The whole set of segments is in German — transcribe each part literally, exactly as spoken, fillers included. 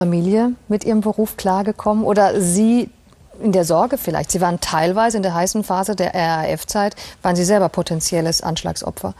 Familie mit Ihrem Beruf klargekommen oder Sie in der Sorge vielleicht? Sie waren teilweise in der heißen Phase der R A F-Zeit, waren Sie selber potenzielles Anschlagsopfer?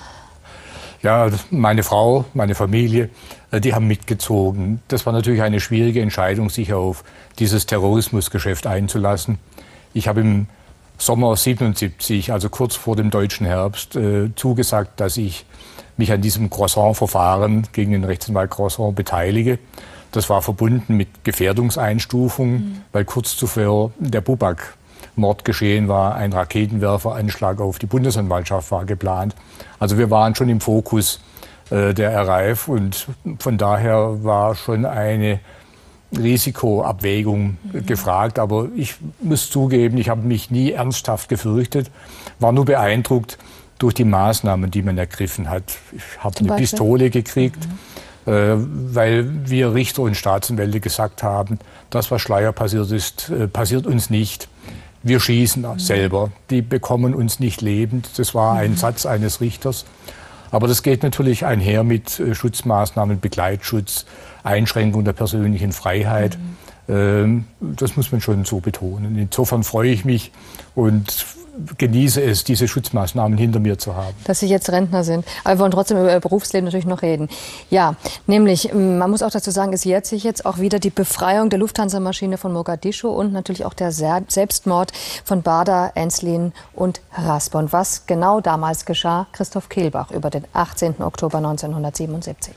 Ja, meine Frau, meine Familie, die haben mitgezogen. Das war natürlich eine schwierige Entscheidung, sich auf dieses Terrorismusgeschäft einzulassen. Ich habe im Sommer siebenundsiebzig, also kurz vor dem deutschen Herbst, äh, zugesagt, dass ich mich an diesem Croissant-Verfahren gegen den Rechtsanwalt Croissant beteilige. Das war verbunden mit Gefährdungseinstufung, mhm. weil kurz zuvor der Buback-Mord geschehen war. Ein Raketenwerferanschlag auf die Bundesanwaltschaft war geplant. Also wir waren schon im Fokus äh, der R A F und von daher war schon eine Risikoabwägung mhm. gefragt. Aber ich muss zugeben, ich habe mich nie ernsthaft gefürchtet, war nur beeindruckt durch die Maßnahmen, die man ergriffen hat. Ich habe eine Beispiel? Pistole gekriegt. Mhm. weil wir Richter und Staatsanwälte gesagt haben, das, was Schleyer passiert ist, passiert uns nicht. Wir schießen mhm. selber. Die bekommen uns nicht lebend. Das war ein mhm. Satz eines Richters. Aber das geht natürlich einher mit Schutzmaßnahmen, Begleitschutz, Einschränkung der persönlichen Freiheit. Mhm. Das muss man schon so betonen. Insofern freue ich mich und genieße es, diese Schutzmaßnahmen hinter mir zu haben. Dass Sie jetzt Rentner sind. Aber wir wollen trotzdem über Ihr Berufsleben natürlich noch reden. Ja, nämlich, man muss auch dazu sagen, es jährt sich jetzt auch wieder die Befreiung der Lufthansa-Maschine von Mogadischu und natürlich auch der Selbstmord von Bader, Enslin und Raspon. Was genau damals geschah, Christoph Kehlbach über den achtzehnten Oktober neunzehnhundertsiebenundsiebzig.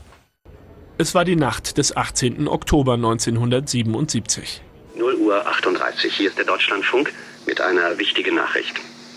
Es war die Nacht des achtzehnten Oktober neunzehnhundertsiebenundsiebzig. null Uhr achtunddreißig, hier ist der Deutschlandfunk mit einer wichtigen Nachricht.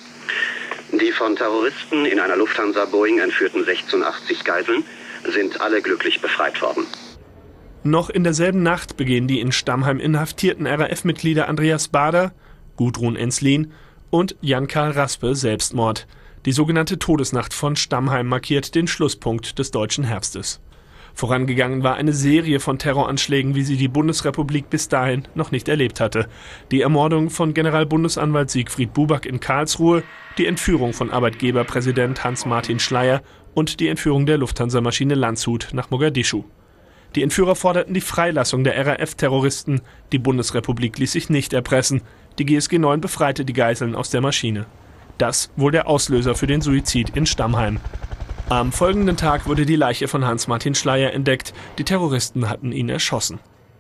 Die von Terroristen in einer Lufthansa-Boeing entführten sechsundachtzig Geiseln sind alle glücklich befreit worden. Noch in derselben Nacht begehen die in Stammheim inhaftierten R A F-Mitglieder Andreas Bader, Gudrun Enslin und Jan-Karl Raspe Selbstmord. Die sogenannte Todesnacht von Stammheim markiert den Schlusspunkt des deutschen Herbstes. Vorangegangen war eine Serie von Terroranschlägen, wie sie die Bundesrepublik bis dahin noch nicht erlebt hatte. Die Ermordung von Generalbundesanwalt Siegfried Buback in Karlsruhe, die Entführung von Arbeitgeberpräsident Hans-Martin Schleyer und die Entführung der Lufthansa-Maschine Landshut nach Mogadischu. Die Entführer forderten die Freilassung der R A F-Terroristen. Die Bundesrepublik ließ sich nicht erpressen. Die G S G neun befreite die Geiseln aus der Maschine. Das wohl der Auslöser für den Suizid in Stammheim. Am folgenden Tag wurde die Leiche von Hans-Martin Schleyer entdeckt. Die Terroristen hatten ihn erschossen.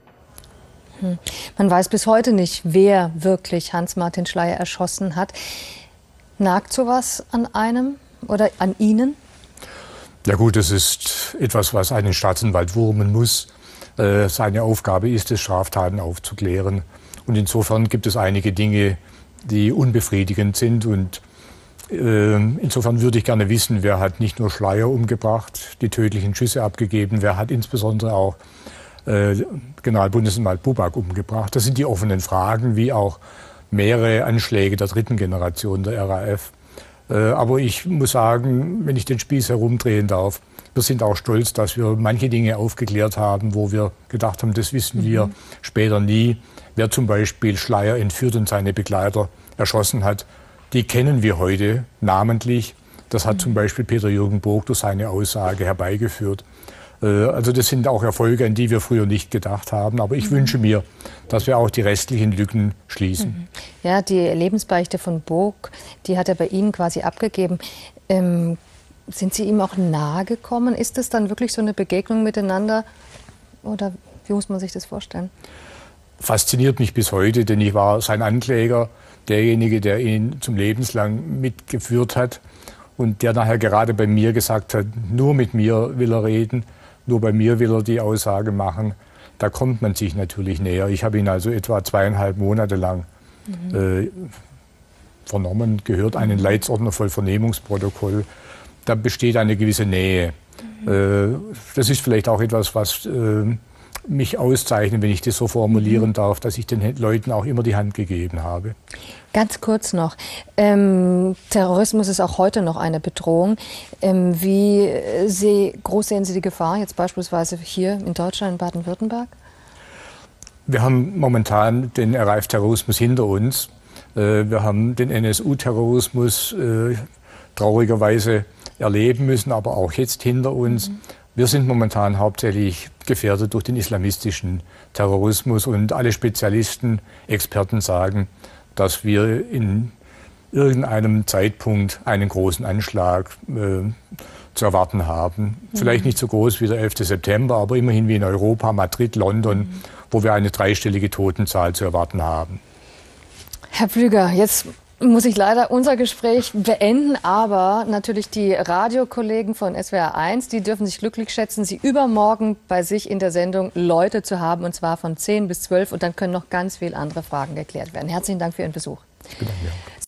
Hm. Man weiß bis heute nicht, wer wirklich Hans-Martin Schleyer erschossen hat. Nagt sowas an einem oder an Ihnen? Ja gut, das ist etwas, was einen Staatsanwalt wurmen muss. Äh, seine Aufgabe ist es, Straftaten aufzuklären. Und insofern gibt es einige Dinge, die unbefriedigend sind. Und insofern würde ich gerne wissen, wer hat nicht nur Schleyer umgebracht, die tödlichen Schüsse abgegeben, wer hat insbesondere auch äh, Generalbundesanwalt Buback umgebracht. Das sind die offenen Fragen, wie auch mehrere Anschläge der dritten Generation der R A F. Äh, aber ich muss sagen, wenn ich den Spieß herumdrehen darf, wir sind auch stolz, dass wir manche Dinge aufgeklärt haben, wo wir gedacht haben, das wissen wir mhm. später nie. Wer zum Beispiel Schleyer entführt und seine Begleiter erschossen hat, die kennen wir heute namentlich. Das hat mhm. zum Beispiel Peter-Jürgen Burg durch seine Aussage herbeigeführt. Also das sind auch Erfolge, an die wir früher nicht gedacht haben. Aber ich mhm. wünsche mir, dass wir auch die restlichen Lücken schließen. Mhm. Ja, die Lebensbeichte von Burg, die hat er bei Ihnen quasi abgegeben. Ähm, sind Sie ihm auch nahe gekommen? Ist das dann wirklich so eine Begegnung miteinander? Oder wie muss man sich das vorstellen? Fasziniert mich bis heute, denn ich war sein Ankläger, derjenige, der ihn zum Lebenslang mitgeführt hat und der nachher gerade bei mir gesagt hat, nur mit mir will er reden, nur bei mir will er die Aussage machen. Da kommt man sich natürlich näher. Ich habe ihn also etwa zweieinhalb Monate lang mhm. äh, vernommen, gehört, einen Leitsordner voll Vernehmungsprotokoll. Da besteht eine gewisse Nähe. Mhm. Äh, das ist vielleicht auch etwas, was äh, mich auszeichnen, wenn ich das so formulieren mhm. darf, dass ich den Leuten auch immer die Hand gegeben habe. Ganz kurz noch. Ähm, Terrorismus ist auch heute noch eine Bedrohung. Ähm, wie Sie, groß sehen Sie die Gefahr, jetzt beispielsweise hier in Deutschland, in Baden-Württemberg? Wir haben momentan den R A F-Terrorismus hinter uns. Äh, wir haben den N S U-Terrorismus äh, traurigerweise erleben müssen, aber auch jetzt hinter uns. Mhm. Wir sind momentan hauptsächlich gefährdet durch den islamistischen Terrorismus und alle Spezialisten, Experten sagen, dass wir in irgendeinem Zeitpunkt einen großen Anschlag äh, zu erwarten haben. Mhm. Vielleicht nicht so groß wie der elfte September, aber immerhin wie in Europa, Madrid, London, mhm. wo wir eine dreistellige Totenzahl zu erwarten haben. Herr Pflüger, jetzt muss ich leider unser Gespräch beenden, aber natürlich die Radiokollegen von S W R eins, die dürfen sich glücklich schätzen, Sie übermorgen bei sich in der Sendung Leute zu haben, und zwar von zehn bis zwölf, und dann können noch ganz viele andere Fragen geklärt werden. Herzlichen Dank für Ihren Besuch. Ich bedanke mich auch.